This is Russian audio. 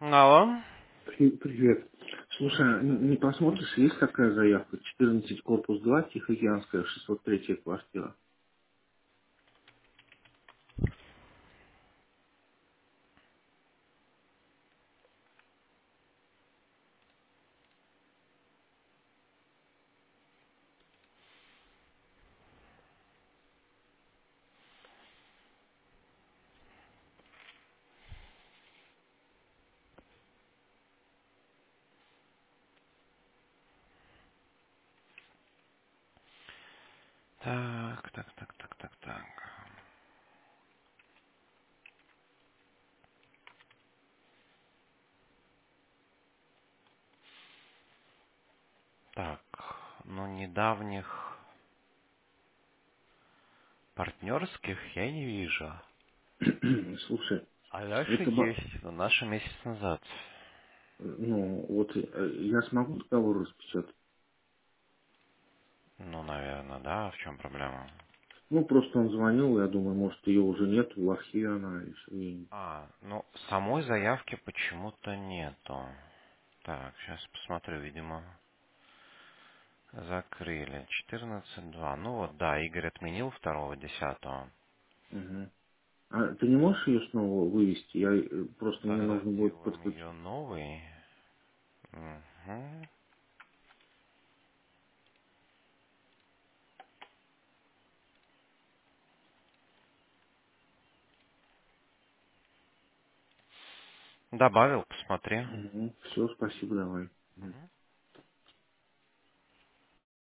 Алло. Привет. Слушай, не посмотришь, есть такая заявка? 14, корпус 2, Тихоокеанская, 603 квартира. Так. Так, ну недавних партнерских я не вижу. Слушай, А дальше это, есть, но наши месяц назад. ну, вот я смогу договор распечатать? Ну, наверное, да. В чем проблема? Ну, просто он звонил, я думаю, может, ее уже нет, в лохе она, и... Ну, самой заявки почему-то нету. Так, сейчас посмотрю, видимо, закрыли. 14.2. Ну вот, да, Игорь отменил 2.10. Мгм. А ты не можешь ее снова вывести? Просто мне Тогда нужно будет сделаем ее подключить. новый. Мгм. Добавил, посмотри. Все, спасибо, давай. Мгм.